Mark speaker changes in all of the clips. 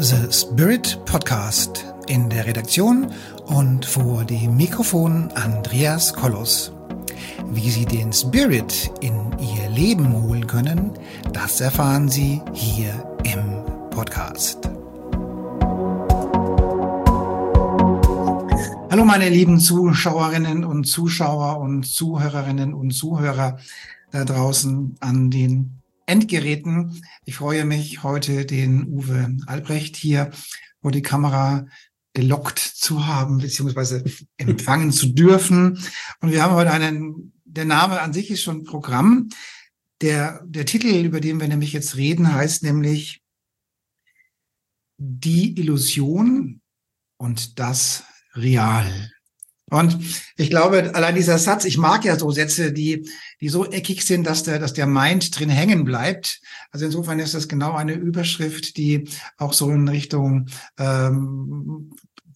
Speaker 1: The Spirit Podcast. In der Redaktion und vor dem Mikrofon Andreas Kollos. Wie Sie den Spirit in Ihr Leben holen können, das erfahren Sie hier im Podcast. Hallo meine lieben Zuschauerinnen und Zuschauer und Zuhörerinnen und Zuhörer da draußen an den Endgeräten. Ich freue mich, heute den Uwe Albrecht hier vor die Kamera gelockt zu haben, beziehungsweise empfangen zu dürfen. Und wir haben heute der Name an sich ist schon Programm. Der Titel, über den wir nämlich jetzt reden, heißt nämlich Die Illusion und das Real. Und ich glaube, allein dieser Satz, ich mag ja so Sätze, die so eckig sind, dass der Mind drin hängen bleibt. Also insofern ist das genau eine Überschrift, die auch so in Richtung, finde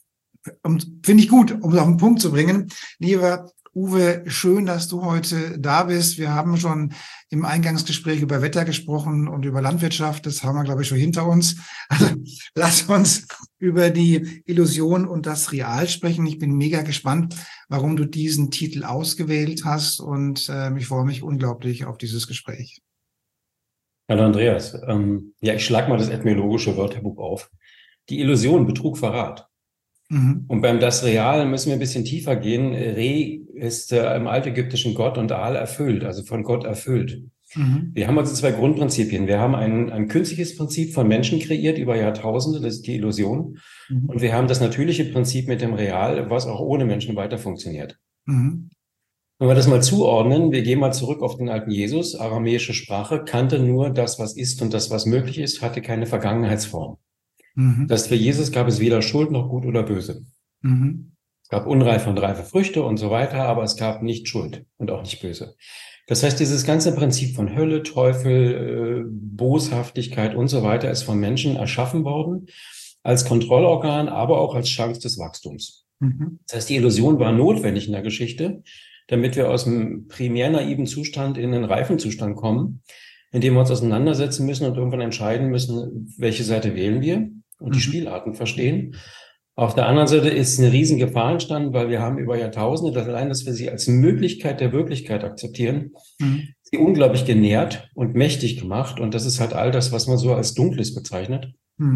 Speaker 1: ich gut, um es auf den Punkt zu bringen. Lieber Uwe, schön, dass du heute da bist. Wir haben schon im Eingangsgespräch über Wetter gesprochen und über Landwirtschaft. Das haben wir, glaube ich, schon hinter uns. Also lass uns über die Illusion und das Real sprechen. Ich bin mega gespannt, warum du diesen Titel ausgewählt hast und ich freue mich unglaublich auf dieses Gespräch.
Speaker 2: Hallo Andreas. Ich schlage mal das etymologische Wörterbuch auf. Die Illusion, Betrug, Verrat. Und beim Das Real müssen wir ein bisschen tiefer gehen. Re ist im altägyptischen Gott und Al erfüllt, also von Gott erfüllt. Wir haben also zwei Grundprinzipien. Wir haben ein künstliches Prinzip von Menschen kreiert über Jahrtausende, das ist die Illusion. Und wir haben das natürliche Prinzip mit dem Real, was auch ohne Menschen weiter funktioniert. Wenn wir das mal zuordnen, wir gehen mal zurück auf den alten Jesus. Aramäische Sprache kannte nur das, was ist und das, was möglich ist, hatte keine Vergangenheitsform. Das für Jesus gab es weder Schuld noch Gut oder Böse. Es gab unreife und reife Früchte und so weiter, aber es gab nicht Schuld und auch nicht Böse. Das heißt, dieses ganze Prinzip von Hölle, Teufel, Boshaftigkeit und so weiter ist von Menschen erschaffen worden als Kontrollorgan, aber auch als Chance des Wachstums. Das heißt, die Illusion war notwendig in der Geschichte, damit wir aus dem primär naiven Zustand in den reifen Zustand kommen, in dem wir uns auseinandersetzen müssen und irgendwann entscheiden müssen, welche Seite wählen wir und die Spielarten verstehen. Auf der anderen Seite ist eine riesen Gefahr entstanden, weil wir haben über Jahrtausende, das allein, dass wir sie als Möglichkeit der Wirklichkeit akzeptieren, sie unglaublich genährt und mächtig gemacht. Und das ist halt all das, was man so als Dunkles bezeichnet.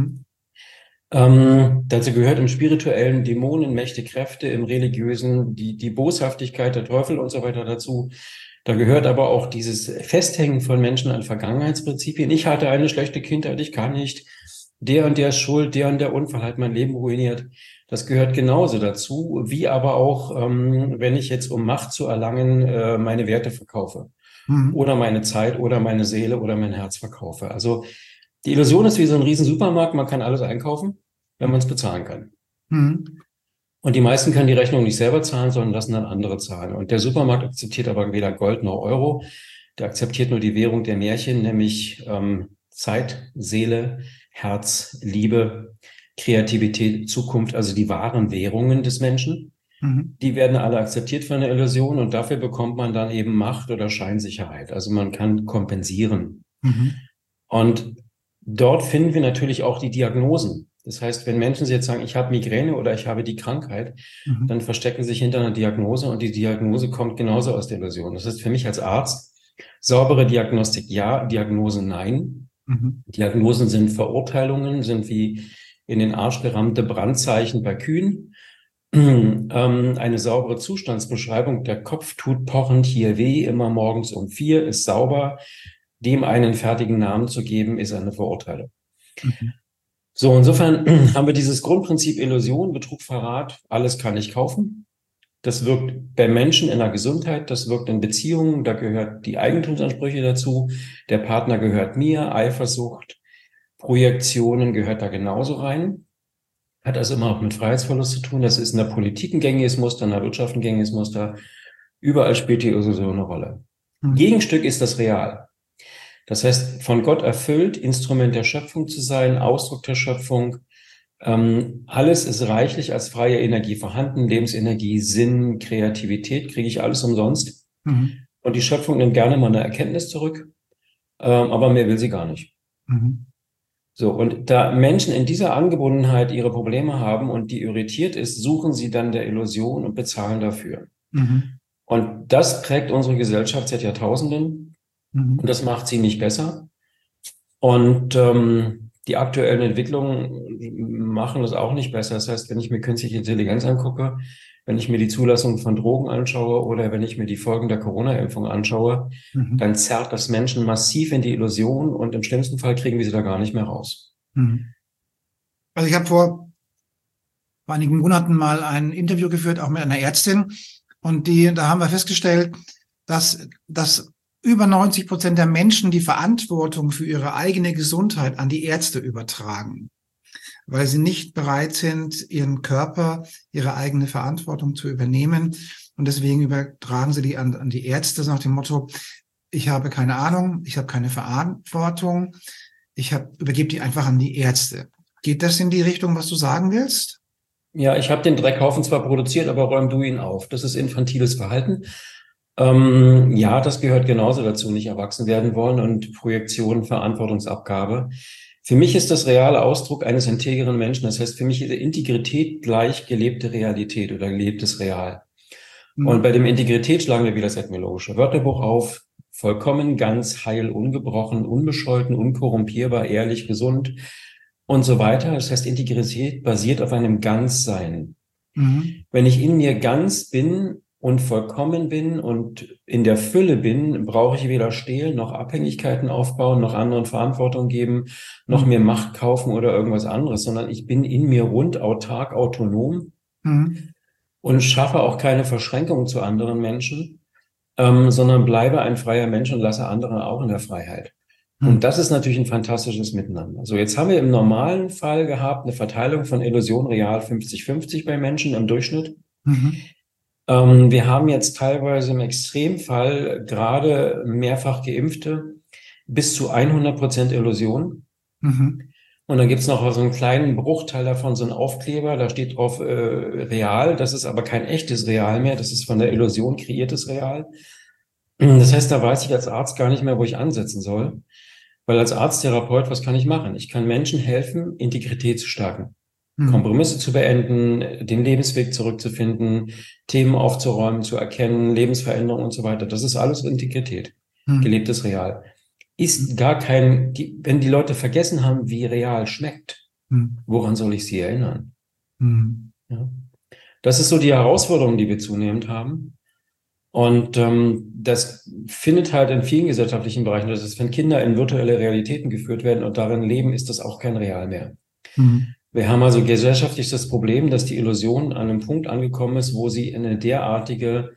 Speaker 2: Dazu gehört im spirituellen Dämonen, Mächte, Kräfte, im religiösen die Boshaftigkeit, der Teufel und so weiter dazu. Da gehört aber auch dieses Festhängen von Menschen an Vergangenheitsprinzipien. Ich hatte eine schlechte Kindheit, ich kann nicht. Der und der ist schuld, der und der Unfall hat mein Leben ruiniert. Das gehört genauso dazu, wie aber auch, wenn ich jetzt, um Macht zu erlangen, meine Werte verkaufe. Oder meine Zeit oder meine Seele oder mein Herz verkaufe. Also die Illusion ist wie so ein riesen Supermarkt, man kann alles einkaufen, wenn man es bezahlen kann. Und die meisten können die Rechnung nicht selber zahlen, sondern lassen dann andere zahlen. Und der Supermarkt akzeptiert aber weder Gold noch Euro. Der akzeptiert nur die Währung der Märchen, nämlich Zeit, Seele, Herz, Liebe, Kreativität, Zukunft, also die wahren Währungen des Menschen. Die werden alle akzeptiert von der Illusion und dafür bekommt man dann eben Macht oder Scheinsicherheit. Also man kann kompensieren. Und dort finden wir natürlich auch die Diagnosen. Das heißt, wenn Menschen jetzt sagen, ich habe Migräne oder ich habe die Krankheit, dann verstecken sie sich hinter einer Diagnose und die Diagnose kommt genauso aus der Illusion. Das heißt für mich als Arzt, saubere Diagnostik ja, Diagnose nein. Diagnosen sind Verurteilungen, sind wie in den Arsch gerammte Brandzeichen bei Kühen. Eine saubere Zustandsbeschreibung, der Kopf tut pochend hier weh, immer morgens um 4, ist sauber. Dem einen fertigen Namen zu geben, ist eine Verurteilung. So, insofern haben wir dieses Grundprinzip Illusion, Betrug, Verrat, alles kann ich kaufen. Das wirkt bei Menschen in der Gesundheit, das wirkt in Beziehungen, da gehört die Eigentumsansprüche dazu, der Partner gehört mir, Eifersucht, Projektionen gehört da genauso rein. Hat also immer auch mit Freiheitsverlust zu tun, das ist in der Politik ein gängiges Muster, in der Wirtschaft ein gängiges Muster, überall spielt die Illusion eine Rolle. Gegenstück ist das Real. Das heißt, von Gott erfüllt, Instrument der Schöpfung zu sein, Ausdruck der Schöpfung. Alles ist reichlich als freie Energie vorhanden, Lebensenergie, Sinn, Kreativität, kriege ich alles umsonst. Und die Schöpfung nimmt gerne mal eine Erkenntnis zurück, aber mehr will sie gar nicht. So, und da Menschen in dieser Angebundenheit ihre Probleme haben und die irritiert ist, suchen sie dann der Illusion und bezahlen dafür.
Speaker 1: Mhm.
Speaker 2: Und das prägt unsere Gesellschaft seit Jahrtausenden und
Speaker 1: Mhm.
Speaker 2: das macht sie nicht besser. Und die aktuellen Entwicklungen machen das auch nicht besser. Das heißt, wenn ich mir künstliche Intelligenz angucke, wenn ich mir die Zulassung von Drogen anschaue oder wenn ich mir die Folgen der Corona-Impfung anschaue,
Speaker 1: Mhm.
Speaker 2: dann zerrt das Menschen massiv in die Illusion und im schlimmsten Fall kriegen wir sie da gar nicht mehr raus.
Speaker 1: Mhm. Also ich habe vor einigen Monaten mal ein Interview geführt, auch mit einer Ärztin. Und da haben wir festgestellt, dass über 90% der Menschen die Verantwortung für ihre eigene Gesundheit an die Ärzte übertragen, weil sie nicht bereit sind, ihren Körper, ihre eigene Verantwortung zu übernehmen. Und deswegen übertragen sie die an die Ärzte nach dem Motto, ich habe keine Ahnung, ich habe keine Verantwortung, übergebe die einfach an die Ärzte. Geht das in die Richtung, was du sagen willst?
Speaker 2: Ja, ich habe den Dreckhaufen zwar produziert, aber räum du ihn auf. Das ist infantiles Verhalten. Ja, das gehört genauso dazu, nicht erwachsen werden wollen und Projektion, Verantwortungsabgabe. Für mich ist das reale Ausdruck eines integren Menschen. Das heißt, für mich ist Integrität gleich gelebte Realität oder gelebtes Real. Und
Speaker 1: Mhm.
Speaker 2: bei dem Integrität schlagen wir wieder das etymologische Wörterbuch auf. Vollkommen, ganz, heil, ungebrochen, unbescholten, unkorrumpierbar, ehrlich, gesund und so weiter. Das heißt, Integrität basiert auf einem Ganzsein.
Speaker 1: Mhm.
Speaker 2: Wenn ich in mir ganz bin und vollkommen bin und in der Fülle bin, brauche ich weder stehlen, noch Abhängigkeiten aufbauen, noch anderen Verantwortung geben, noch mir
Speaker 1: Mhm.
Speaker 2: Macht kaufen oder irgendwas anderes, sondern ich bin in mir rund, autark, autonom
Speaker 1: Mhm.
Speaker 2: und schaffe auch keine Verschränkung zu anderen Menschen, sondern bleibe ein freier Mensch und lasse andere auch in der Freiheit. Und
Speaker 1: Mhm.
Speaker 2: das ist natürlich ein fantastisches Miteinander. So, jetzt haben wir im normalen Fall gehabt eine Verteilung von Illusion real 50-50 bei Menschen im Durchschnitt.
Speaker 1: Mhm.
Speaker 2: Wir haben jetzt teilweise im Extremfall gerade mehrfach Geimpfte bis zu 100% Illusion.
Speaker 1: Mhm.
Speaker 2: Und dann gibt's noch so einen kleinen Bruchteil davon, so einen Aufkleber, da steht drauf real. Das ist aber kein echtes Real mehr, das ist von der Illusion kreiertes Real. Das heißt, da weiß ich als Arzt gar nicht mehr, wo ich ansetzen soll. Weil als Arzttherapeut, was kann ich machen? Ich kann Menschen helfen, Integrität zu stärken,
Speaker 1: Mhm.
Speaker 2: Kompromisse zu beenden, den Lebensweg zurückzufinden, Themen aufzuräumen, zu erkennen, Lebensveränderung und so weiter. Das ist alles Integrität,
Speaker 1: Mhm.
Speaker 2: gelebtes Real. Ist gar kein, wenn die Leute vergessen haben, wie real schmeckt,
Speaker 1: Mhm.
Speaker 2: woran soll ich sie erinnern?
Speaker 1: Mhm.
Speaker 2: Ja. Das ist so die Herausforderung, die wir zunehmend haben. Und das findet halt in vielen gesellschaftlichen Bereichen, das ist, wenn Kinder in virtuelle Realitäten geführt werden und darin leben, ist das auch kein Real mehr.
Speaker 1: Mhm.
Speaker 2: Wir haben also gesellschaftlich das Problem, dass die Illusion an einem Punkt angekommen ist, wo sie eine derartige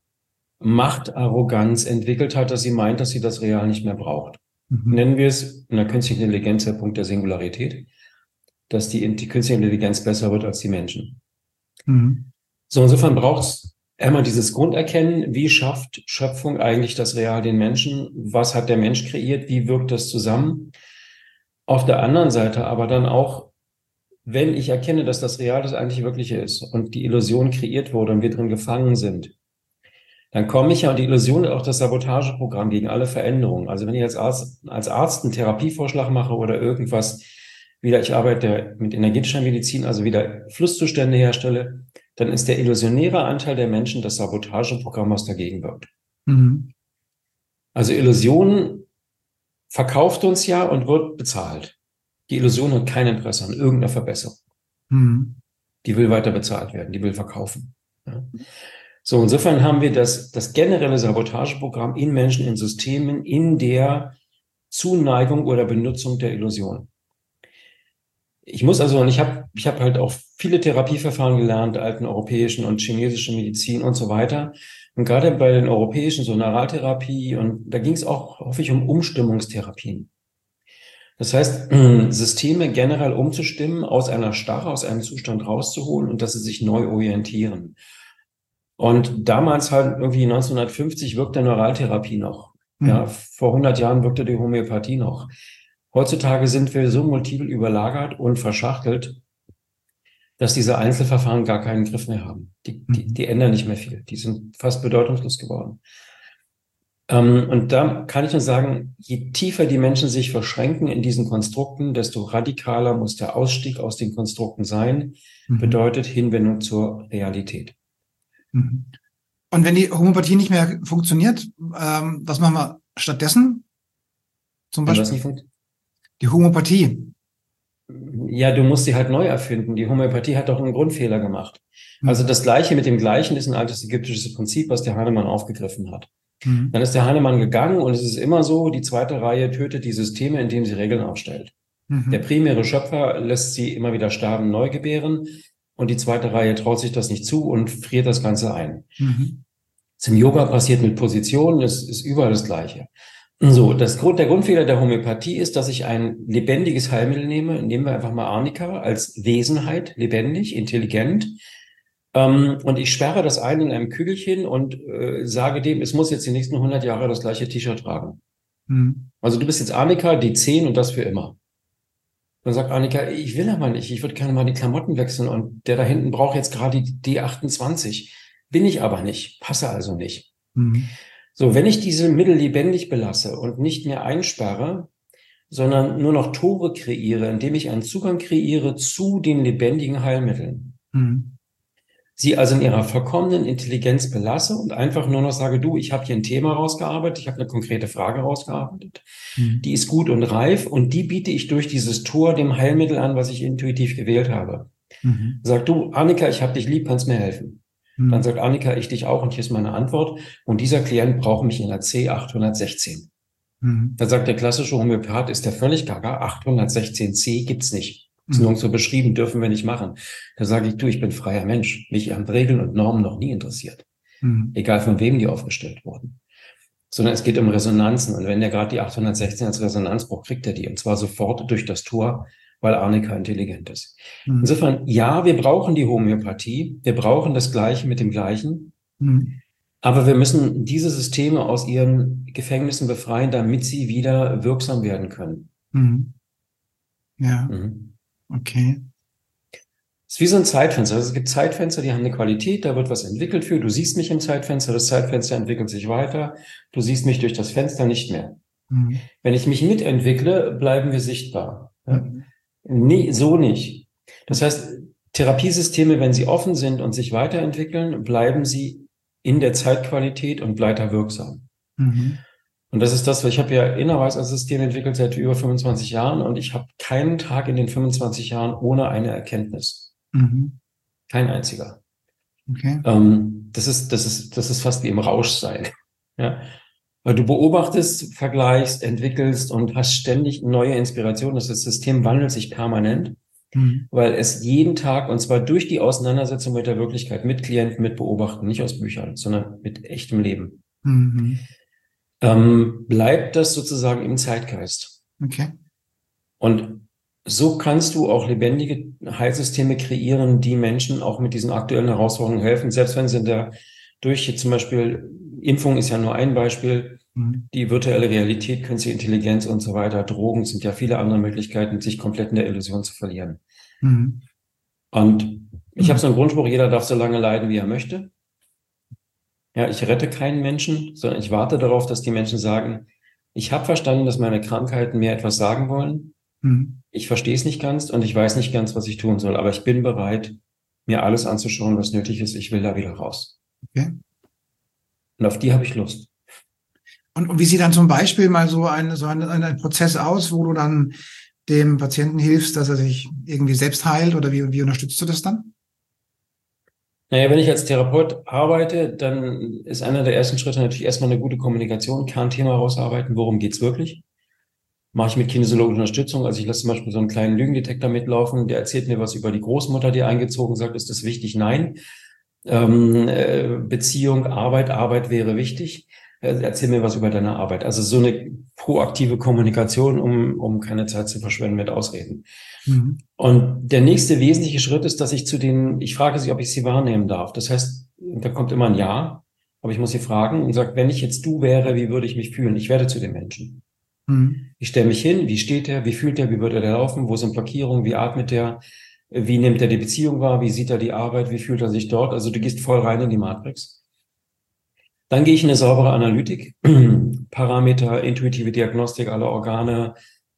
Speaker 2: Machtarroganz entwickelt hat, dass sie meint, dass sie das Real nicht mehr braucht.
Speaker 1: Mhm.
Speaker 2: Nennen wir es in der künstlichen Intelligenz der Punkt der Singularität, dass die künstliche Intelligenz besser wird als die Menschen.
Speaker 1: Mhm.
Speaker 2: So, insofern braucht es einmal dieses Grunderkennen, wie schafft Schöpfung eigentlich das Real den Menschen? Was hat der Mensch kreiert? Wie wirkt das zusammen? Auf der anderen Seite aber dann auch, wenn ich erkenne, dass das Real das eigentlich Wirkliche ist und die Illusion kreiert wurde und wir drin gefangen sind, dann komme ich ja, und die Illusion ist auch das Sabotageprogramm gegen alle Veränderungen. Also wenn ich als Arzt einen Therapievorschlag mache oder irgendwas, wieder, ich arbeite mit energetischer Medizin, also wieder Flusszustände herstelle, dann ist der illusionäre Anteil der Menschen das Sabotageprogramm, was dagegen wirkt.
Speaker 1: Mhm.
Speaker 2: Also Illusion verkauft uns ja und wird bezahlt. Die Illusion hat kein Interesse an irgendeiner Verbesserung.
Speaker 1: Mhm.
Speaker 2: Die will weiter bezahlt werden, die will verkaufen. Ja. So, insofern haben wir das generelle Sabotageprogramm in Menschen, in Systemen, in der Zuneigung oder Benutzung der Illusion. Ich muss also, und ich hab halt auch viele Therapieverfahren gelernt, alten europäischen und chinesische Medizin und so weiter. Und gerade bei den europäischen, so Neuraltherapie, und da ging es auch häufig um Umstimmungstherapien. Das heißt, Systeme generell umzustimmen, aus einer Starre, aus einem Zustand rauszuholen und dass sie sich neu orientieren. Und damals halt irgendwie 1950 wirkte Neuraltherapie noch. Ja,
Speaker 1: Mhm.
Speaker 2: vor 100 Jahren wirkte die Homöopathie noch. Heutzutage sind wir so multiple überlagert und verschachtelt, dass diese Einzelverfahren gar keinen Griff mehr haben. Die
Speaker 1: Mhm.
Speaker 2: ändern nicht mehr viel. Die sind fast bedeutungslos geworden. Und da kann ich nur sagen, je tiefer die Menschen sich verschränken in diesen Konstrukten, desto radikaler muss der Ausstieg aus den Konstrukten sein, bedeutet Hinwendung zur Realität.
Speaker 1: Mhm. Und wenn die Homöopathie nicht mehr funktioniert, was machen wir stattdessen? Zum
Speaker 2: Wenn was
Speaker 1: Beispiel
Speaker 2: nicht funktioniert?
Speaker 1: die Homöopathie.
Speaker 2: Ja, du musst sie halt neu erfinden. Die Homöopathie hat doch einen Grundfehler gemacht. Also das Gleiche mit dem Gleichen ist ein altes ägyptisches Prinzip, was der Hahnemann aufgegriffen hat. Dann ist der Hahnemann gegangen und es ist immer so, die zweite Reihe tötet die Systeme, indem sie Regeln aufstellt. Der primäre Schöpfer lässt sie immer wieder sterben, neu gebären und die zweite Reihe traut sich das nicht zu und friert das Ganze ein. Das im Yoga passiert mit Positionen, es ist überall das Gleiche. So, der Grundfehler der Homöopathie ist, dass ich ein lebendiges Heilmittel nehme. Nehmen wir einfach mal Arnika als Wesenheit, lebendig, intelligent. Und ich sperre das ein in einem Kügelchen und sage dem, es muss jetzt die nächsten 100 Jahre das gleiche T-Shirt tragen. Also du bist jetzt Arnika, die 10 und das für immer. Dann sagt Arnika, ich will aber nicht, ich würde gerne mal die Klamotten wechseln und der da hinten braucht jetzt gerade die D28. Bin ich aber nicht, passe also nicht. So, wenn ich diese Mittel lebendig belasse und nicht mehr einsperre, sondern nur noch Tore kreiere, indem ich einen Zugang kreiere zu den lebendigen Heilmitteln, sie also in ihrer vollkommenen Intelligenz belasse und einfach nur noch sage, du, ich habe hier ein Thema rausgearbeitet, ich habe eine konkrete Frage rausgearbeitet, die ist gut und reif und die biete ich durch dieses Tor dem Heilmittel an, was ich intuitiv gewählt habe. Sag du, Annika, ich habe dich lieb, kannst mir helfen. Dann sagt Annika, ich dich auch und hier ist meine Antwort. Und dieser Klient braucht mich in der C816. Da sagt der klassische Homöopath, ist der völlig gaga, 816C gibt's nicht. Ist nirgendwo beschrieben, dürfen wir nicht machen. Da sage ich, du, ich bin freier Mensch. Mich haben Regeln und Normen noch nie interessiert. Egal von wem die aufgestellt wurden. Sondern es geht um Resonanzen. Und wenn der gerade die 816 als Resonanz braucht, kriegt er die. Und zwar sofort durch das Tor, weil Arnika intelligent ist. Insofern, ja, wir brauchen die Homöopathie. Wir brauchen das Gleiche mit dem Gleichen. Aber wir müssen diese Systeme aus ihren Gefängnissen befreien, damit sie wieder wirksam werden können.
Speaker 1: Ja, okay.
Speaker 2: Es ist wie so ein Zeitfenster. Also es gibt Zeitfenster, die haben eine Qualität, da wird was entwickelt für. Du siehst mich im Zeitfenster, das Zeitfenster entwickelt sich weiter. Du siehst mich durch das Fenster nicht mehr. Wenn ich mich mitentwickle, bleiben wir sichtbar. Ja? Nee, so nicht. Das heißt, Therapiesysteme, wenn sie offen sind und sich weiterentwickeln, bleiben sie in der Zeitqualität und weiter wirksam. Und das ist das, was ich habe ja Innerweis als System entwickelt seit über 25 Jahren und ich habe keinen Tag in den 25 Jahren ohne eine Erkenntnis. Kein einziger.
Speaker 1: Okay.
Speaker 2: Das ist fast wie im Rausch sein. Ja? Weil du beobachtest, vergleichst, entwickelst und hast ständig neue Inspirationen. Das System wandelt sich permanent, weil es jeden Tag, und zwar durch die Auseinandersetzung mit der Wirklichkeit, mit Klienten, mit Beobachten, nicht aus Büchern, sondern mit echtem Leben, bleibt das sozusagen im Zeitgeist.
Speaker 1: Okay.
Speaker 2: Und so kannst du auch lebendige Heilsysteme kreieren, die Menschen auch mit diesen aktuellen Herausforderungen helfen, selbst wenn sie durch zum Beispiel Impfung ist ja nur ein Beispiel, die virtuelle Realität, künstliche Intelligenz und so weiter, Drogen sind ja viele andere Möglichkeiten, sich komplett in der Illusion zu verlieren. Und ich habe so einen Grundspruch, jeder darf so lange leiden, wie er möchte. Ja, ich rette keinen Menschen, sondern ich warte darauf, dass die Menschen sagen, ich habe verstanden, dass meine Krankheiten mir etwas sagen wollen. Ich verstehe es nicht ganz und ich weiß nicht ganz, was ich tun soll, aber ich bin bereit, mir alles anzuschauen, was nötig ist. Ich will da wieder raus.
Speaker 1: Okay.
Speaker 2: Und auf die habe ich Lust.
Speaker 1: Und wie sieht dann zum Beispiel mal so ein Prozess aus, wo du dann dem Patienten hilfst, dass er sich irgendwie selbst heilt oder wie unterstützt du das dann?
Speaker 2: Naja, wenn ich als Therapeut arbeite, dann ist einer der ersten Schritte natürlich erstmal eine gute Kommunikation, Kernthema rausarbeiten, worum geht's wirklich? Mache ich mit kinesiologischer Unterstützung. Also ich lasse zum Beispiel so einen kleinen Lügendetektor mitlaufen, der erzählt mir was über die Großmutter, die eingezogen sagt, ist das wichtig? Nein. Beziehung, Arbeit wäre wichtig. Erzähl mir was über deine Arbeit. Also so eine proaktive Kommunikation, um keine Zeit zu verschwenden mit Ausreden. Und der nächste wesentliche Schritt ist, dass ich ich frage sie, ob ich sie wahrnehmen darf. Das heißt, da kommt immer ein Ja, aber ich muss sie fragen und sage, wenn ich jetzt du wäre, wie würde ich mich fühlen? Ich werde zu dem Menschen. Ich stelle mich hin, wie steht er, wie fühlt er, wie wird er laufen, wo sind Blockierungen, wie atmet er, wie nimmt er die Beziehung wahr, wie sieht er die Arbeit, wie fühlt er sich dort? Also du gehst voll rein in die Matrix. Dann gehe ich in eine saubere Analytik, Parameter, intuitive Diagnostik aller Organe.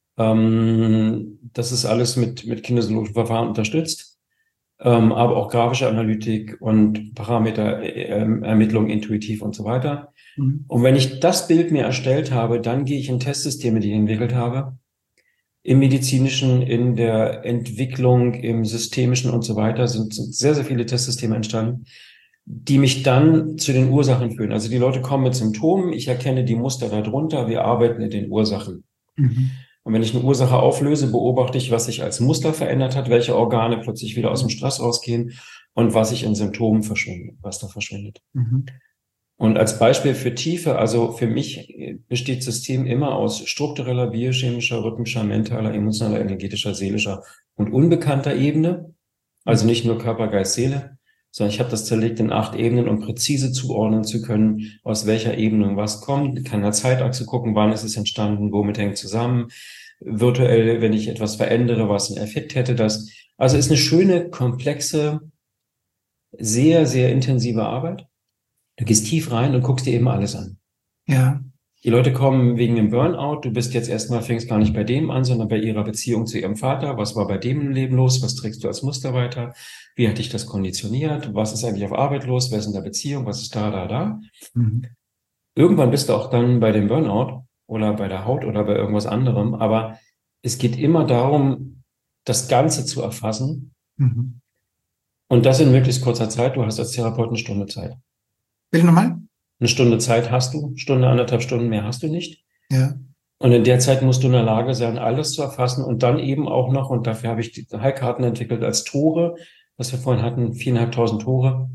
Speaker 2: Das ist alles mit kinesiologischen Verfahren unterstützt, aber auch grafische Analytik und Parameterermittlung intuitiv und so weiter.
Speaker 1: Mhm.
Speaker 2: Und wenn ich das Bild mir erstellt habe, dann gehe ich in Testsysteme, die ich entwickelt habe, im medizinischen, in der Entwicklung, im systemischen und so weiter, sind sehr, sehr viele Testsysteme entstanden, die mich dann zu den Ursachen führen. Also die Leute kommen mit Symptomen, ich erkenne die Muster darunter, wir arbeiten in den Ursachen.
Speaker 1: Mhm.
Speaker 2: Und wenn ich eine Ursache auflöse, beobachte ich, was sich als Muster verändert hat, welche Organe plötzlich wieder aus dem Stress rausgehen und was sich in Symptomen verschwindet, was da verschwindet.
Speaker 1: Mhm.
Speaker 2: Und als Beispiel für Tiefe, also für mich besteht System immer aus struktureller, biochemischer, rhythmischer, mentaler, emotionaler, energetischer, seelischer und unbekannter Ebene. Also nicht nur Körper, Geist, Seele, sondern ich habe das zerlegt in 8 Ebenen, um präzise zuordnen zu können, aus welcher Ebene was kommt. Ich kann in der Zeitachse gucken, wann ist es entstanden, womit hängt zusammen. Virtuell, wenn ich etwas verändere, was einen Effekt hätte das. Also ist eine schöne, komplexe, sehr, sehr intensive Arbeit. Du gehst tief rein und guckst dir eben alles an.
Speaker 1: Ja.
Speaker 2: Die Leute kommen wegen dem Burnout. Du bist jetzt erstmal, fängst gar nicht bei dem an, sondern bei ihrer Beziehung zu ihrem Vater. Was war bei dem im Leben los? Was trägst du als Muster weiter? Wie hat dich das konditioniert? Was ist eigentlich auf Arbeit los? Wer ist in der Beziehung? Was ist da?
Speaker 1: Mhm.
Speaker 2: Irgendwann bist du auch dann bei dem Burnout oder bei der Haut oder bei irgendwas anderem. Aber es geht immer darum, das Ganze zu erfassen.
Speaker 1: Mhm.
Speaker 2: Und das in möglichst kurzer Zeit. Du hast als Therapeut eine Stunde Zeit.
Speaker 1: Bitte nochmal?
Speaker 2: Eine Stunde Zeit hast du, Stunde, 1,5 Stunden mehr hast du nicht.
Speaker 1: Ja.
Speaker 2: Und in der Zeit musst du in der Lage sein, alles zu erfassen und dann eben auch noch, und dafür habe ich die Heilkarten entwickelt als Tore, was wir vorhin hatten, 4.500 Tore,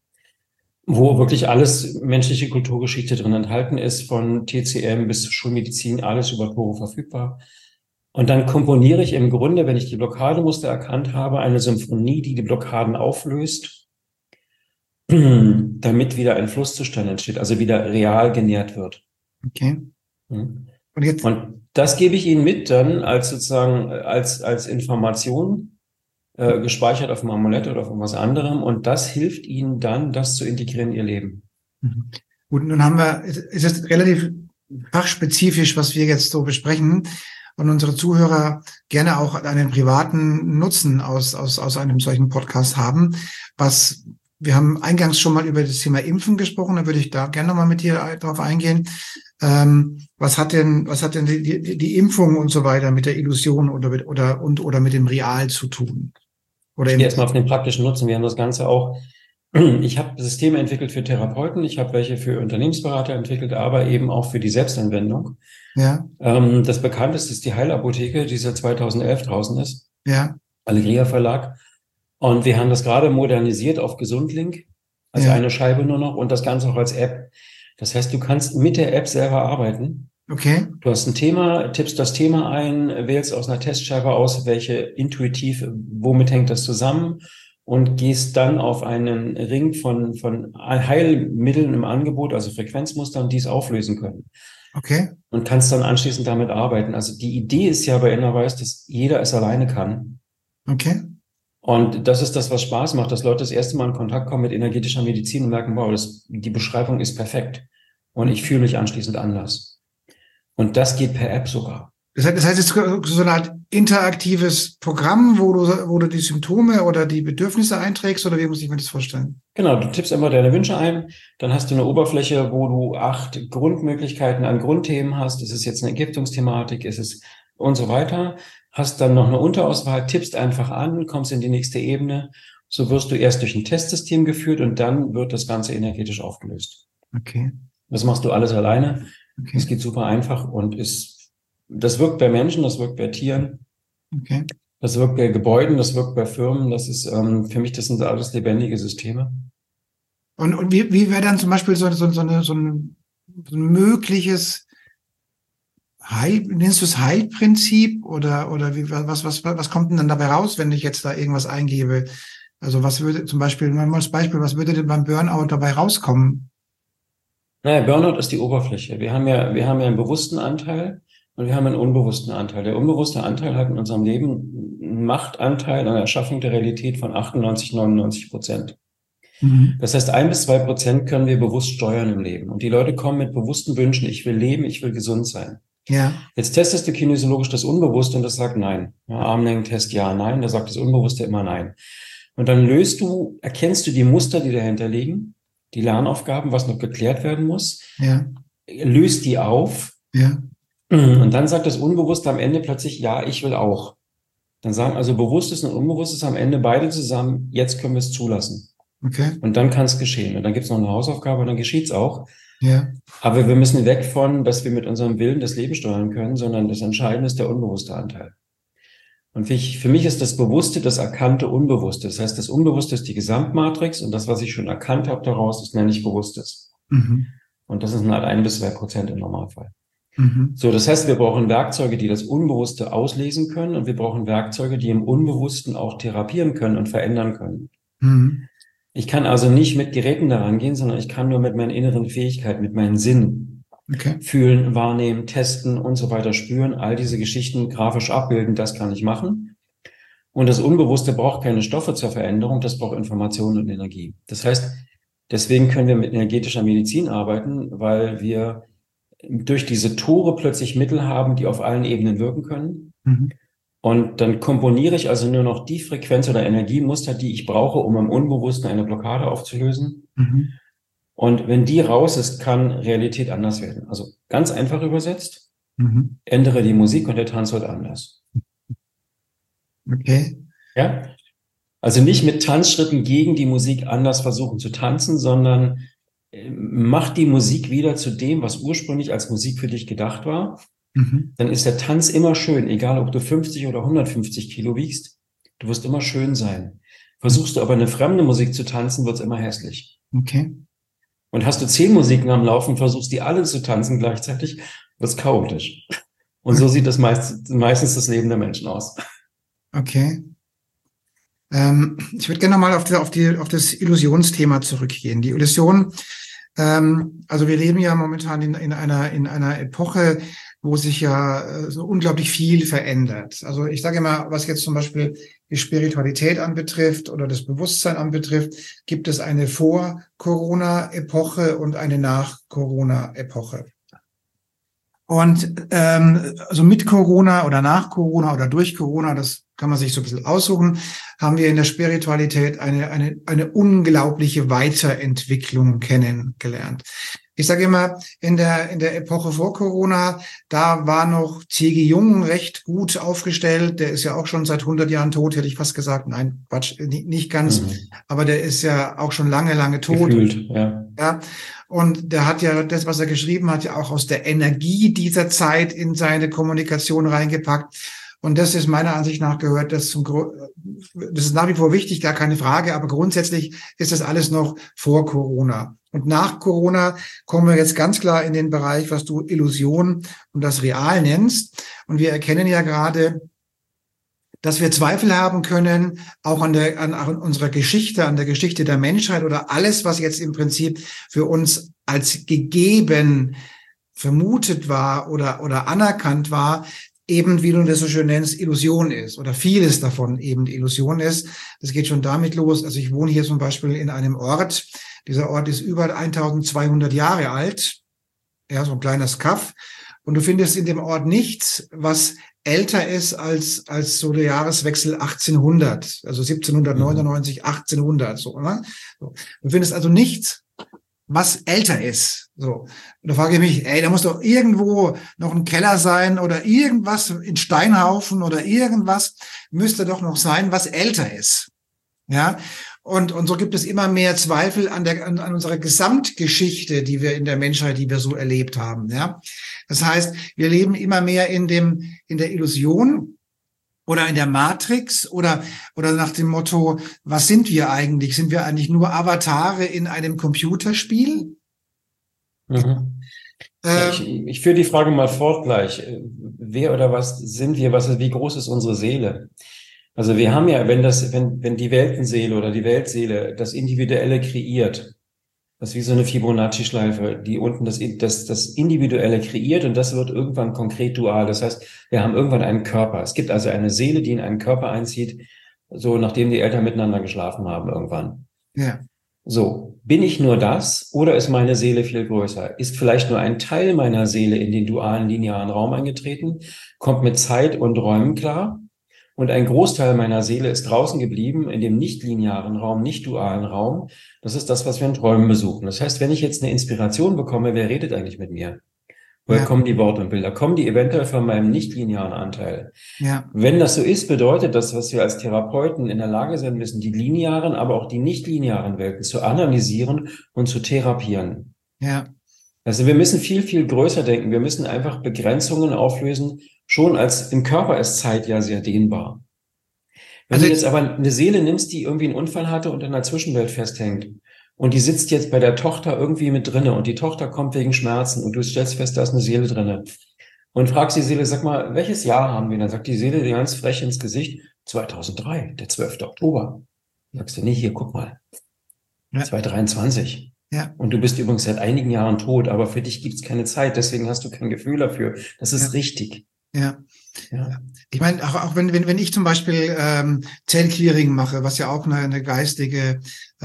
Speaker 2: wo wirklich alles menschliche Kulturgeschichte drin enthalten ist, von TCM bis Schulmedizin, alles über Tore verfügbar. Und dann komponiere ich im Grunde, wenn ich die Blockademuster erkannt habe, eine Symphonie, die die Blockaden auflöst, damit wieder ein Flusszustand entsteht, also wieder real genährt wird.
Speaker 1: Okay.
Speaker 2: Und
Speaker 1: jetzt?
Speaker 2: das gebe ich Ihnen mit dann als sozusagen als Information gespeichert auf dem Amulett oder auf irgendwas anderem. Und das hilft Ihnen dann, das zu integrieren in Ihr Leben.
Speaker 1: Mhm. Gut, nun ist es relativ fachspezifisch, was wir jetzt so besprechen und unsere Zuhörer gerne auch einen privaten Nutzen aus einem solchen Podcast haben. Wir haben eingangs schon mal über das Thema Impfen gesprochen, da würde ich da gerne nochmal mit dir drauf eingehen. Was hat denn die Impfung und so weiter mit der Illusion oder mit dem Real zu tun? Oder
Speaker 2: Ich gehe erstmal auf den praktischen Nutzen. Wir haben das Ganze auch, ich habe Systeme entwickelt für Therapeuten, ich habe welche für Unternehmensberater entwickelt, aber eben auch für die Selbstanwendung.
Speaker 1: Ja.
Speaker 2: Das bekannteste ist die Heilapotheke, die seit 2011 draußen ist.
Speaker 1: Ja.
Speaker 2: Allegria Verlag. Und wir haben das gerade modernisiert auf Gesundlink, also eine Scheibe nur noch und das Ganze auch als App. Das heißt, du kannst mit der App selber arbeiten.
Speaker 1: Okay.
Speaker 2: Du hast ein Thema, tippst das Thema ein, wählst aus einer Testscheibe aus, welche intuitiv, womit hängt das zusammen und gehst dann auf einen Ring von Heilmitteln im Angebot, also Frequenzmustern, die es auflösen können.
Speaker 1: Okay.
Speaker 2: Und kannst dann anschließend damit arbeiten. Also die Idee ist ja bei Innerweis, dass jeder es alleine kann.
Speaker 1: Okay.
Speaker 2: Und das ist das, was Spaß macht, dass Leute das erste Mal in Kontakt kommen mit energetischer Medizin und merken, wow, die Beschreibung ist perfekt. Und ich fühle mich anschließend anders. Und das geht per App sogar.
Speaker 1: Das heißt, es ist so eine Art interaktives Programm, wo du die Symptome oder die Bedürfnisse einträgst, oder wie muss ich mir das vorstellen?
Speaker 2: Genau, du tippst immer deine Wünsche ein, dann hast du eine Oberfläche, wo du 8 Grundmöglichkeiten an Grundthemen hast. Ist es jetzt eine Entgiftungsthematik, ist es und so weiter. Hast dann noch eine Unterauswahl, tippst einfach an, kommst in die nächste Ebene. So wirst du erst durch ein Testsystem geführt und dann wird das Ganze energetisch aufgelöst.
Speaker 1: Okay.
Speaker 2: Das machst du alles alleine.
Speaker 1: Okay.
Speaker 2: Das geht super einfach und das wirkt bei Menschen, das wirkt bei Tieren.
Speaker 1: Okay.
Speaker 2: Das wirkt bei Gebäuden, das wirkt bei Firmen. Das ist für mich, das sind alles lebendige Systeme.
Speaker 1: Und wie wäre dann zum Beispiel so ein mögliches nennst du es Heilprinzip oder was kommt denn dann dabei raus, wenn ich jetzt da irgendwas eingebe? Also was würde zum Beispiel, mal als Beispiel, was würde denn beim Burnout dabei rauskommen?
Speaker 2: Naja, Burnout ist die Oberfläche. Wir haben ja einen bewussten Anteil und wir haben einen unbewussten Anteil. Der unbewusste Anteil hat in unserem Leben einen Machtanteil an der Erschaffung der Realität von 98, 99%.
Speaker 1: Mhm.
Speaker 2: Das heißt, 1-2% können wir bewusst steuern im Leben. Und die Leute kommen mit bewussten Wünschen, ich will leben, ich will gesund sein.
Speaker 1: Ja.
Speaker 2: Jetzt testest du kinesiologisch das Unbewusste und das sagt nein. Ja, Armlängen-Test ja, nein, da sagt das Unbewusste immer nein. Und dann erkennst du die Muster, die dahinter liegen, die Lernaufgaben, was noch geklärt werden muss,
Speaker 1: Ja.
Speaker 2: löst die auf.
Speaker 1: Ja.
Speaker 2: Und dann sagt das Unbewusste am Ende plötzlich, ja, ich will auch. Dann sagen also Bewusstes und Unbewusstes am Ende beide zusammen, jetzt können wir es zulassen.
Speaker 1: Okay.
Speaker 2: Und dann kann es geschehen. Und dann gibt es noch eine Hausaufgabe und dann geschieht es auch.
Speaker 1: Ja.
Speaker 2: Aber wir müssen weg von, dass wir mit unserem Willen das Leben steuern können, sondern das Entscheidende ist der unbewusste Anteil. Und für mich ist das Bewusste das erkannte Unbewusste. Das heißt, das Unbewusste ist die Gesamtmatrix und das, was ich schon erkannt habe daraus, das nenne ich Bewusstes.
Speaker 1: Mhm.
Speaker 2: Und das sind halt 1-2% im Normalfall.
Speaker 1: Mhm.
Speaker 2: So, das heißt, wir brauchen Werkzeuge, die das Unbewusste auslesen können und wir brauchen Werkzeuge, die im Unbewussten auch therapieren können und verändern können.
Speaker 1: Mhm.
Speaker 2: Ich kann also nicht mit Geräten daran gehen, sondern ich kann nur mit meinen inneren Fähigkeiten, mit meinen Sinnen
Speaker 1: Okay.
Speaker 2: fühlen, wahrnehmen, testen und so weiter spüren, all diese Geschichten grafisch abbilden, das kann ich machen. Und das Unbewusste braucht keine Stoffe zur Veränderung, das braucht Information und Energie. Das heißt, deswegen können wir mit energetischer Medizin arbeiten, weil wir durch diese Tore plötzlich Mittel haben, die auf allen Ebenen wirken können.
Speaker 1: Mhm.
Speaker 2: Und dann komponiere ich also nur noch die Frequenz oder Energiemuster, die ich brauche, um im Unbewussten eine Blockade aufzulösen.
Speaker 1: Mhm.
Speaker 2: Und wenn die raus ist, kann Realität anders werden. Also ganz einfach übersetzt,
Speaker 1: Mhm.
Speaker 2: ändere die Musik und der Tanz wird anders.
Speaker 1: Okay.
Speaker 2: Ja? Also nicht mit Tanzschritten gegen die Musik anders versuchen zu tanzen, sondern mach die Musik wieder zu dem, was ursprünglich als Musik für dich gedacht war.
Speaker 1: Mhm.
Speaker 2: Dann ist der Tanz immer schön, egal ob du 50 oder 150 Kilo wiegst. Du wirst immer schön sein. Versuchst du aber eine fremde Musik zu tanzen, wird's immer hässlich.
Speaker 1: Okay.
Speaker 2: Und hast du 10 Musiken am Laufen, versuchst die alle zu tanzen gleichzeitig, wird's chaotisch. Und so sieht das meistens das Leben der Menschen aus.
Speaker 1: Okay. Ich würde gerne nochmal auf das Illusionsthema zurückgehen. Die Illusion, also wir leben ja momentan in einer Epoche, wo sich ja so unglaublich viel verändert. Also ich sage immer, was jetzt zum Beispiel die Spiritualität anbetrifft oder das Bewusstsein anbetrifft, gibt es eine Vor-Corona-Epoche und eine Nach-Corona-Epoche. Und also mit Corona oder nach Corona oder durch Corona, das kann man sich so ein bisschen aussuchen, haben wir in der Spiritualität eine unglaubliche Weiterentwicklung kennengelernt. Ich sage immer, in der Epoche vor Corona, da war noch C.G. Jung recht gut aufgestellt. Der ist ja auch schon seit 100 Jahren tot, hätte ich fast gesagt. Nein, Quatsch, nicht ganz. Aber der ist ja auch schon lange, lange tot.
Speaker 2: Gefühlt, ja.
Speaker 1: Ja. Und der hat ja das, was er geschrieben hat, ja auch aus der Energie dieser Zeit in seine Kommunikation reingepackt. Und das ist meiner Ansicht nach gehört das ist nach wie vor wichtig, gar keine Frage. Aber grundsätzlich ist das alles noch vor Corona. Und nach Corona kommen wir jetzt ganz klar in den Bereich, was du Illusion und das Real nennst. Und wir erkennen ja gerade, dass wir Zweifel haben können, auch an unserer Geschichte, an der Geschichte der Menschheit oder alles, was jetzt im Prinzip für uns als gegeben vermutet war oder anerkannt war, eben, wie du das so schön nennst, Illusion ist oder vieles davon eben Illusion ist. Das geht schon damit los. Also ich wohne hier zum Beispiel in einem Ort. Dieser Ort ist über 1200 Jahre alt. Ja, so ein kleines Kaff. Und du findest in dem Ort nichts, was älter ist als so der Jahreswechsel 1800, also 1799, 1800, so, ne? So. Du findest also nichts, was älter ist. So. Und da frage ich mich, da muss doch irgendwo noch ein Keller sein oder irgendwas in Steinhaufen oder irgendwas müsste doch noch sein, was älter ist. Ja. Und so gibt es immer mehr Zweifel an unserer Gesamtgeschichte, die wir in der Menschheit, die wir so erlebt haben. Ja. Das heißt, wir leben immer mehr in der Illusion oder in der Matrix oder nach dem Motto, was sind wir eigentlich? Sind wir eigentlich nur Avatare in einem Computerspiel?
Speaker 2: Mhm. Ich führe die Frage mal fort gleich. Wer oder was sind wir? Wie groß ist unsere Seele? Also wir haben ja, wenn die Weltenseele oder die Weltseele das Individuelle kreiert, das ist wie so eine Fibonacci-Schleife, die unten das Individuelle kreiert und das wird irgendwann konkret dual. Das heißt, wir haben irgendwann einen Körper. Es gibt also eine Seele, die in einen Körper einzieht, so nachdem die Eltern miteinander geschlafen haben irgendwann.
Speaker 1: Ja.
Speaker 2: So, bin ich nur das oder ist meine Seele viel größer? Ist vielleicht nur ein Teil meiner Seele in den dualen linearen Raum eingetreten, kommt mit Zeit und Räumen klar und ein Großteil meiner Seele ist draußen geblieben in dem nicht-linearen Raum, nicht-dualen Raum. Das ist das, was wir in Träumen besuchen. Das heißt, wenn ich jetzt eine Inspiration bekomme, wer redet eigentlich mit mir? Woher kommen die Worte und Bilder? Kommen die eventuell von meinem nicht-linearen Anteil?
Speaker 1: Ja.
Speaker 2: Wenn das so ist, bedeutet das, was wir als Therapeuten in der Lage sein müssen, die linearen, aber auch die nicht-linearen Welten zu analysieren und zu therapieren.
Speaker 1: Ja.
Speaker 2: Also wir müssen viel, viel größer denken. Wir müssen einfach Begrenzungen auflösen. Schon als im Körper ist Zeit ja sehr dehnbar. Wenn du jetzt aber eine Seele nimmst, die irgendwie einen Unfall hatte und in der Zwischenwelt festhängt, und die sitzt jetzt bei der Tochter irgendwie mit drinne und die Tochter kommt wegen Schmerzen und du stellst fest, da ist eine Seele drinne. Und fragst die Seele, sag mal, welches Jahr haben wir? Dann sagt die Seele dir ganz frech ins Gesicht, 2003, der 12. Oktober. Sagst du, nee, hier, guck mal. Ja. 2023.
Speaker 1: Ja.
Speaker 2: Und du bist übrigens seit einigen Jahren tot, aber für dich gibt's keine Zeit, deswegen hast du kein Gefühl dafür. Das ist richtig.
Speaker 1: Ja. Ja. Ich meine, auch wenn ich zum Beispiel Zellclearing mache, was ja auch eine geistige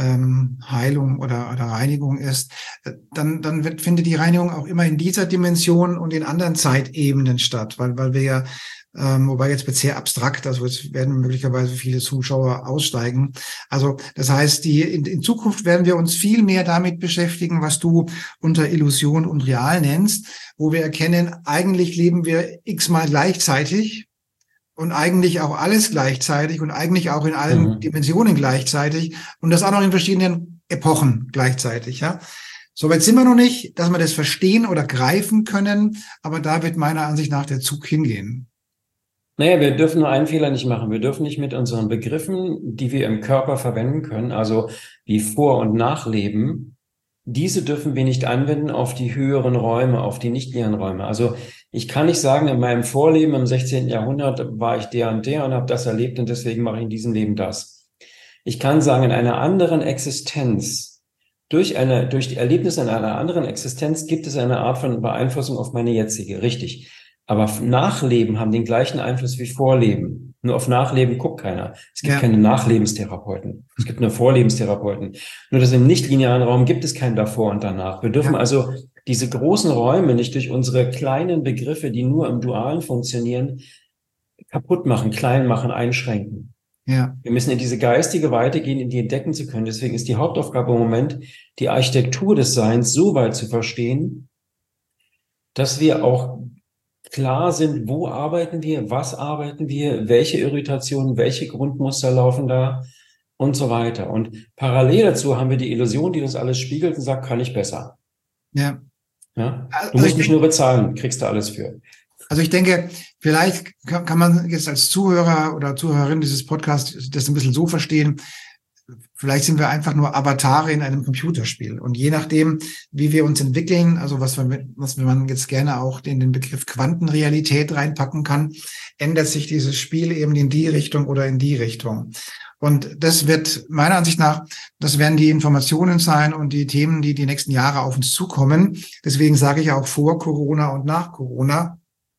Speaker 1: Heilung oder Reinigung ist, dann findet die Reinigung auch immer in dieser Dimension und in anderen Zeitebenen statt, weil wir ja wobei jetzt wird sehr abstrakt, also jetzt werden möglicherweise viele Zuschauer aussteigen. Also das heißt, in Zukunft werden wir uns viel mehr damit beschäftigen, was du unter Illusion und Real nennst, wo wir erkennen, eigentlich leben wir x-mal gleichzeitig und eigentlich auch alles gleichzeitig und eigentlich auch in allen Dimensionen gleichzeitig und das auch noch in verschiedenen Epochen gleichzeitig, ja. Soweit sind wir noch nicht, dass wir das verstehen oder greifen können, aber da wird meiner Ansicht nach der Zug hingehen.
Speaker 2: Naja, wir dürfen nur einen Fehler nicht machen. Wir dürfen nicht mit unseren Begriffen, die wir im Körper verwenden können, also wie Vor- und Nachleben, diese dürfen wir nicht anwenden auf die höheren Räume, auf die nicht-linearen Räume. Also ich kann nicht sagen, in meinem Vorleben im 16. Jahrhundert war ich der und habe das erlebt und deswegen mache ich in diesem Leben das. Ich kann sagen, in einer anderen Existenz, durch die Erlebnisse in einer anderen Existenz gibt es eine Art von Beeinflussung auf meine jetzige. Richtig. Aber Nachleben haben den gleichen Einfluss wie Vorleben. Nur auf Nachleben guckt keiner. Es gibt keine Nachlebenstherapeuten. Es gibt nur Vorlebenstherapeuten. Nur dass im nichtlinearen Raum gibt es kein Davor und danach. Wir dürfen also diese großen Räume nicht durch unsere kleinen Begriffe, die nur im Dualen funktionieren, kaputt machen, klein machen, einschränken.
Speaker 1: Ja.
Speaker 2: Wir müssen in diese geistige Weite gehen, in die entdecken zu können. Deswegen ist die Hauptaufgabe im Moment, die Architektur des Seins so weit zu verstehen, dass wir auch klar sind, wo arbeiten wir, was arbeiten wir, welche Irritationen, welche Grundmuster laufen da und so weiter. Und parallel dazu haben wir die Illusion, die das alles spiegelt und sagt, kann ich besser.
Speaker 1: Ja.
Speaker 2: Ja? Du musst mich nur bezahlen, kriegst du alles für.
Speaker 1: Also ich denke, vielleicht kann man jetzt als Zuhörer oder Zuhörerin dieses Podcasts das ein bisschen so verstehen, vielleicht sind wir einfach nur Avatare in einem Computerspiel. Und je nachdem, wie wir uns entwickeln, also was man jetzt gerne auch in den Begriff Quantenrealität reinpacken kann, ändert sich dieses Spiel eben in die Richtung oder in die Richtung. Und das wird meiner Ansicht nach, das werden die Informationen sein und die Themen, die nächsten Jahre auf uns zukommen. Deswegen sage ich auch vor Corona und nach Corona.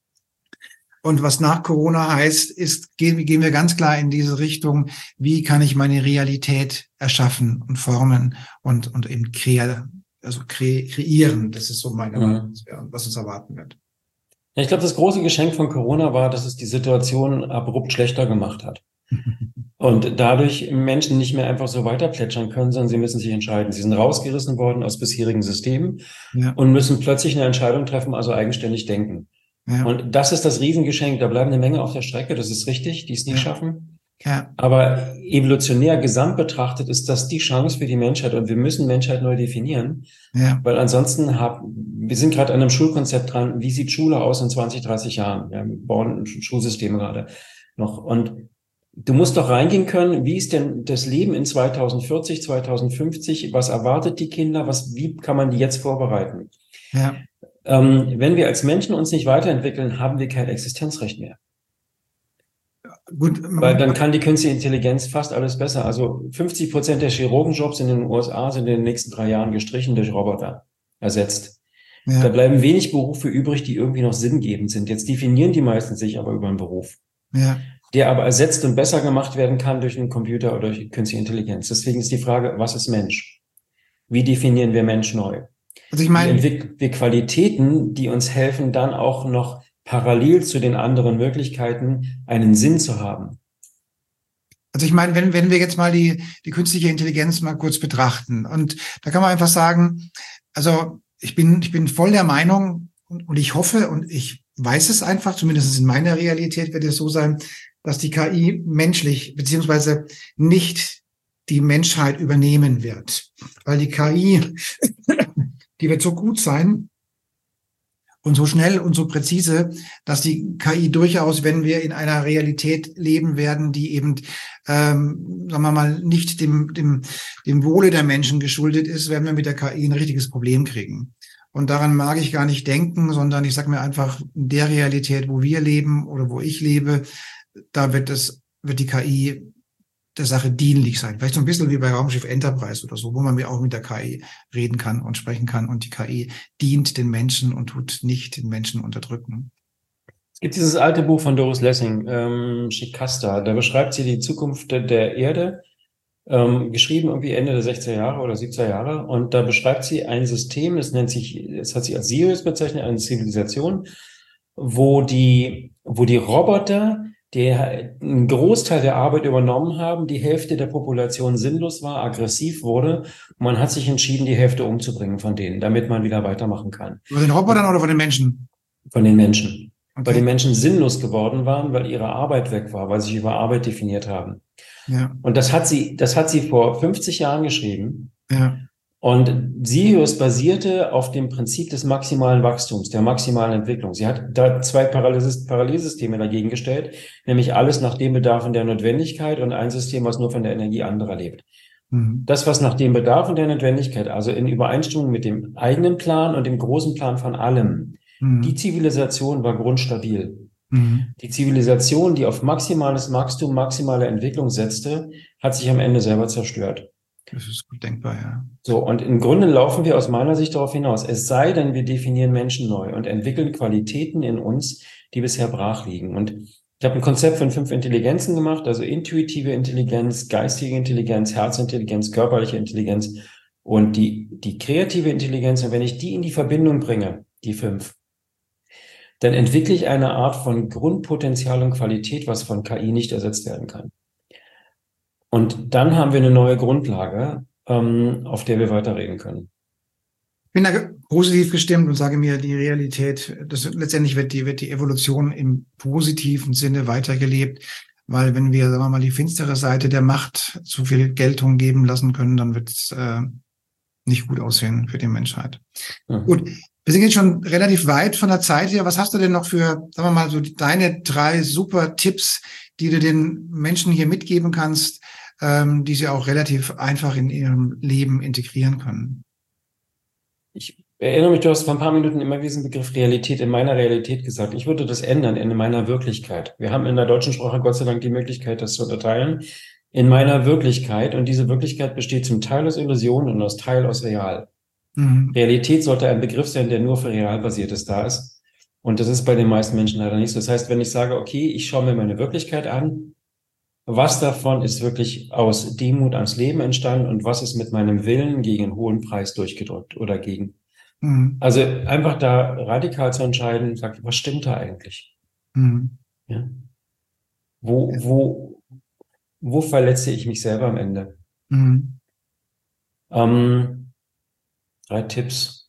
Speaker 1: Und was nach Corona heißt, gehen wir ganz klar in diese Richtung, wie kann ich meine Realität erschaffen und formen und eben kreieren. Das ist so meine Meinung, was uns erwarten wird.
Speaker 2: Ja, ich glaube, das große Geschenk von Corona war, dass es die Situation abrupt schlechter gemacht hat. Und dadurch Menschen nicht mehr einfach so weiter plätschern können, sondern sie müssen sich entscheiden. Sie sind rausgerissen worden aus bisherigen Systemen und müssen plötzlich eine Entscheidung treffen, also eigenständig denken. Ja. Und das ist das Riesengeschenk. Da bleiben eine Menge auf der Strecke, das ist richtig, die es nicht schaffen. Ja. Aber evolutionär gesamt betrachtet ist das die Chance für die Menschheit und wir müssen Menschheit neu definieren. Ja. Weil ansonsten wir sind gerade an einem Schulkonzept dran, wie sieht Schule aus in 20, 30 Jahren? Wir bauen ein Schulsystem gerade noch. Und du musst doch reingehen können, wie ist denn das Leben in 2040, 2050? Was erwartet die Kinder? Wie kann man die jetzt vorbereiten? Ja. Wenn wir als Menschen uns nicht weiterentwickeln, haben wir kein Existenzrecht mehr. Gut, weil dann kann die künstliche Intelligenz fast alles besser. Also 50% der Chirurgenjobs in den USA sind in den nächsten 3 Jahren gestrichen durch Roboter ersetzt. Ja. Da bleiben wenig Berufe übrig, die irgendwie noch sinngebend sind. Jetzt definieren die meisten sich aber über einen Beruf, der aber ersetzt und besser gemacht werden kann durch einen Computer oder durch künstliche Intelligenz. Deswegen ist die Frage, was ist Mensch? Wie definieren wir Mensch neu?
Speaker 1: Also ich
Speaker 2: Wie
Speaker 1: meine,
Speaker 2: entwickeln wir Qualitäten, die uns helfen, dann auch noch parallel zu den anderen Möglichkeiten einen Sinn zu haben?
Speaker 1: wenn wir jetzt mal die künstliche Intelligenz mal kurz betrachten, und da kann man einfach sagen, also ich bin voll der Meinung und ich hoffe und ich weiß es einfach, zumindest in meiner Realität wird es so sein, dass die KI menschlich beziehungsweise nicht die Menschheit übernehmen wird. Weil die KI, die wird so gut sein und so schnell und so präzise, dass die KI durchaus, wenn wir in einer Realität leben werden, die eben, sagen wir mal, nicht dem Wohle der Menschen geschuldet ist, werden wir mit der KI ein richtiges Problem kriegen. Und daran mag ich gar nicht denken, sondern ich sage mir einfach, in der Realität, wo wir leben oder wo ich lebe, da wird die KI der Sache dienlich sein. Vielleicht so ein bisschen wie bei Raumschiff Enterprise oder so, wo man auch mit der KI reden kann und sprechen kann und die KI dient den Menschen und tut nicht den Menschen unterdrücken.
Speaker 2: Es gibt dieses alte Buch von Doris Lessing, Shikasta, da beschreibt sie die Zukunft der Erde, geschrieben irgendwie Ende der 60er Jahre oder 70er Jahre. Und da beschreibt sie ein System, es hat sie als Sirius bezeichnet, eine Zivilisation, wo die Roboter einen Großteil der Arbeit übernommen haben, die Hälfte der Population sinnlos war, aggressiv wurde. Und man hat sich entschieden, die Hälfte umzubringen von denen, damit man wieder weitermachen kann.
Speaker 1: Von den Robotern oder von den Menschen?
Speaker 2: Von den Menschen.
Speaker 1: Okay.
Speaker 2: Weil die Menschen sinnlos geworden waren, weil ihre Arbeit weg war, weil sie sich über Arbeit definiert haben.
Speaker 1: Ja.
Speaker 2: Und das hat sie vor 50 Jahren geschrieben.
Speaker 1: Ja.
Speaker 2: Und Sirius basierte auf dem Prinzip des maximalen Wachstums, der maximalen Entwicklung. Sie hat da zwei Parallelsysteme dagegen gestellt, nämlich alles nach dem Bedarf und der Notwendigkeit und ein System, was nur von der Energie anderer lebt.
Speaker 1: Mhm.
Speaker 2: Das, was nach dem Bedarf und der Notwendigkeit, also in Übereinstimmung mit dem eigenen Plan und dem großen Plan von allem, die Zivilisation war grundstabil. Die Zivilisation, die auf maximales Wachstum, maximale Entwicklung setzte, hat sich am Ende selber zerstört.
Speaker 1: Das ist gut denkbar, ja.
Speaker 2: So, und im Grunde laufen wir aus meiner Sicht darauf hinaus. Es sei denn, wir definieren Menschen neu und entwickeln Qualitäten in uns, die bisher brach liegen. Und ich habe ein Konzept von 5 Intelligenzen gemacht, also intuitive Intelligenz, geistige Intelligenz, Herzintelligenz, körperliche Intelligenz und die kreative Intelligenz. Und wenn ich die in die Verbindung bringe, die 5, dann entwickle ich eine Art von Grundpotenzial und Qualität, was von KI nicht ersetzt werden kann. Und dann haben wir eine neue Grundlage, auf der wir weiterreden können.
Speaker 1: Ich bin da positiv gestimmt und sage mir, die Realität, letztendlich wird die Evolution im positiven Sinne weitergelebt, weil wenn wir, sagen wir mal, die finstere Seite der Macht zu viel Geltung geben lassen können, dann wird es nicht gut aussehen für die Menschheit. Mhm. Gut, wir sind jetzt schon relativ weit von der Zeit her. Was hast du denn noch für, sagen wir mal, so deine 3 super Tipps, die du den Menschen hier mitgeben kannst, die sie auch relativ einfach in ihrem Leben integrieren können?
Speaker 2: Ich erinnere mich, du hast vor ein paar Minuten immer diesen Begriff Realität in meiner Realität gesagt. Ich würde das ändern in meiner Wirklichkeit. Wir haben in der deutschen Sprache Gott sei Dank die Möglichkeit, das zu unterteilen. In meiner Wirklichkeit. Und diese Wirklichkeit besteht zum Teil aus Illusion und aus Teil aus Real. Mhm. Realität sollte ein Begriff sein, der nur für Realbasiertes da ist. Und das ist bei den meisten Menschen leider nicht so. Das heißt, wenn ich sage, okay, ich schaue mir meine Wirklichkeit an, was davon ist wirklich aus Demut ans Leben entstanden und was ist mit meinem Willen gegen einen hohen Preis durchgedrückt oder gegen. Mhm. Also einfach da radikal zu entscheiden, sagt, was stimmt da eigentlich? Mhm. Ja? Wo verletze ich mich selber am Ende? Mhm. 3 Tipps.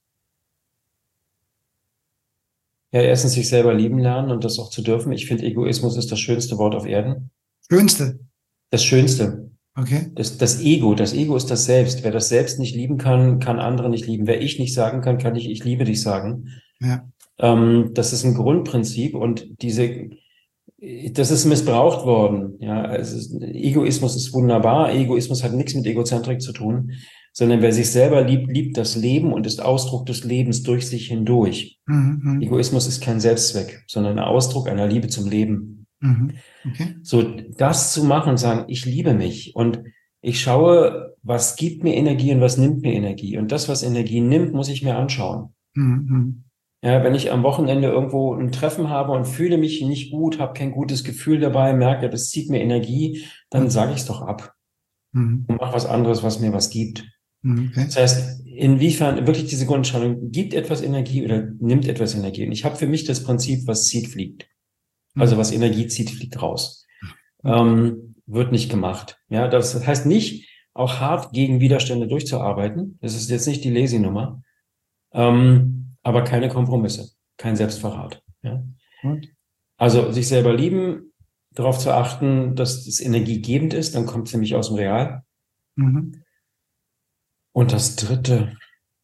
Speaker 2: Ja, erstens sich selber lieben lernen und das auch zu dürfen. Ich finde, Egoismus ist das schönste Wort auf Erden.
Speaker 1: Schönste?
Speaker 2: Das Schönste.
Speaker 1: Okay.
Speaker 2: Das Ego ist das Selbst. Wer das Selbst nicht lieben kann, kann andere nicht lieben. Wer ich nicht sagen kann, kann ich liebe dich sagen. Ja. Das ist ein Grundprinzip und das ist missbraucht worden. Ja, Egoismus ist wunderbar. Egoismus hat nichts mit Egozentrik zu tun, sondern wer sich selber liebt, liebt das Leben und ist Ausdruck des Lebens durch sich hindurch. Mhm. Egoismus ist kein Selbstzweck, sondern ein Ausdruck einer Liebe zum Leben. Mhm. Okay. So, das zu machen und sagen, ich liebe mich und ich schaue, was gibt mir Energie und was nimmt mir Energie. Und das, was Energie nimmt, muss ich mir anschauen. Mhm. Ja, wenn ich am Wochenende irgendwo ein Treffen habe und fühle mich nicht gut, habe kein gutes Gefühl dabei, merke, das zieht mir Energie, dann sage ich es doch ab. Und mache was anderes, was mir was gibt.
Speaker 1: Okay.
Speaker 2: Das heißt, inwiefern wirklich diese Grundentscheidung, gibt etwas Energie oder nimmt etwas Energie? Und ich habe für mich das Prinzip, was zieht, fliegt. Also was Energie zieht, fliegt raus. Wird nicht gemacht. Ja, das heißt nicht, auch hart gegen Widerstände durchzuarbeiten. Das ist jetzt nicht die Lazy-Nummer. Aber keine Kompromisse, kein Selbstverrat. Ja?
Speaker 1: Gut.
Speaker 2: Also sich selber lieben, darauf zu achten, dass es energiegebend ist, dann kommt es nämlich aus dem Real.
Speaker 1: Mhm.
Speaker 2: Und das Dritte,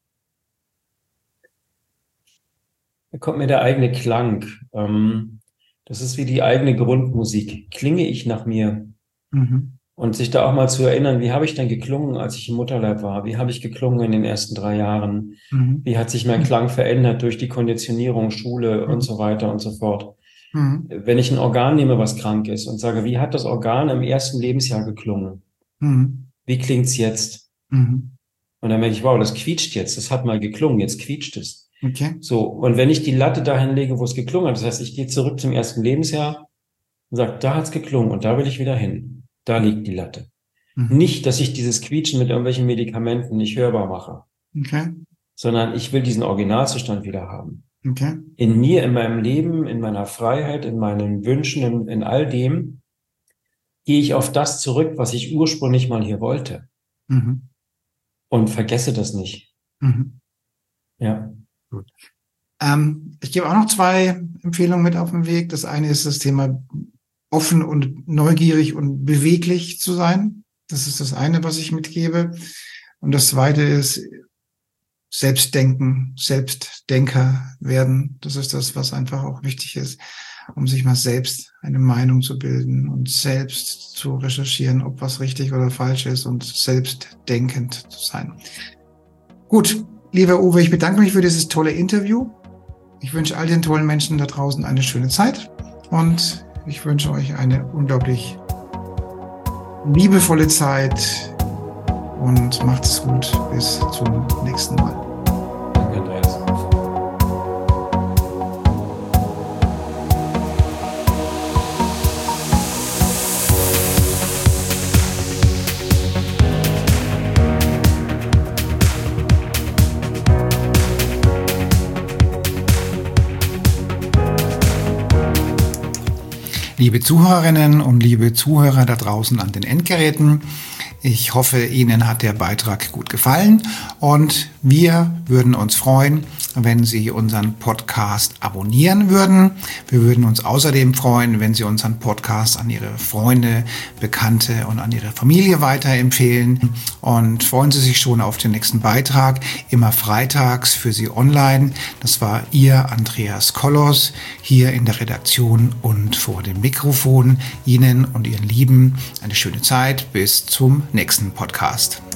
Speaker 2: da kommt mir der eigene Klang. Das ist wie die eigene Grundmusik. Klinge ich nach mir?
Speaker 1: Mhm.
Speaker 2: Und sich da auch mal zu erinnern, wie habe ich denn geklungen, als ich im Mutterleib war? Wie habe ich geklungen in den ersten 3 Jahren?
Speaker 1: Mhm.
Speaker 2: Wie hat sich mein Klang verändert durch die Konditionierung, Schule und so weiter und so fort?
Speaker 1: Mhm.
Speaker 2: Wenn ich ein Organ nehme, was krank ist und sage, wie hat das Organ im ersten Lebensjahr geklungen?
Speaker 1: Mhm.
Speaker 2: Wie klingt's jetzt?
Speaker 1: Mhm.
Speaker 2: Und dann merke ich, wow, das quietscht jetzt. Das hat mal geklungen, jetzt quietscht es.
Speaker 1: Okay.
Speaker 2: So. Und wenn ich die Latte dahin lege, wo es geklungen hat, das heißt, ich gehe zurück zum ersten Lebensjahr und sage, da hat's geklungen und da will ich wieder hin. Da liegt die Latte.
Speaker 1: Mhm.
Speaker 2: Nicht, dass ich dieses Quietschen mit irgendwelchen Medikamenten nicht hörbar mache,
Speaker 1: Okay.
Speaker 2: sondern ich will diesen Originalzustand wieder haben.
Speaker 1: Okay.
Speaker 2: In mir, in meinem Leben, in meiner Freiheit, in meinen Wünschen, in all dem, gehe ich auf das zurück, was ich ursprünglich mal hier wollte.
Speaker 1: Mhm.
Speaker 2: Und vergesse das nicht.
Speaker 1: Mhm.
Speaker 2: Ja.
Speaker 1: Gut. Ich gebe auch noch 2 Empfehlungen mit auf den Weg. Das eine ist das Thema offen und neugierig und beweglich zu sein. Das ist das eine, was ich mitgebe. Und das zweite ist Selbstdenken, Selbstdenker werden. Das ist das, was einfach auch wichtig ist, um sich mal selbst eine Meinung zu bilden und selbst zu recherchieren, ob was richtig oder falsch ist und selbstdenkend zu sein. Gut, lieber Uwe, ich bedanke mich für dieses tolle Interview. Ich wünsche all den tollen Menschen da draußen eine schöne Zeit und ich wünsche euch eine unglaublich liebevolle Zeit und macht es gut. Bis zum nächsten Mal.
Speaker 2: Danke, Andreas.
Speaker 1: Liebe Zuhörerinnen und liebe Zuhörer da draußen an den Endgeräten, ich hoffe, Ihnen hat der Beitrag gut gefallen und wir würden uns freuen, wenn Sie unseren Podcast abonnieren würden. Wir würden uns außerdem freuen, wenn Sie unseren Podcast an Ihre Freunde, Bekannte und an Ihre Familie weiterempfehlen und freuen Sie sich schon auf den nächsten Beitrag, immer freitags für Sie online. Das war Ihr Andreas Kollos hier in der Redaktion und vor dem Mikrofon. Ihnen und Ihren Lieben eine schöne Zeit. Bis zum nächsten Podcast.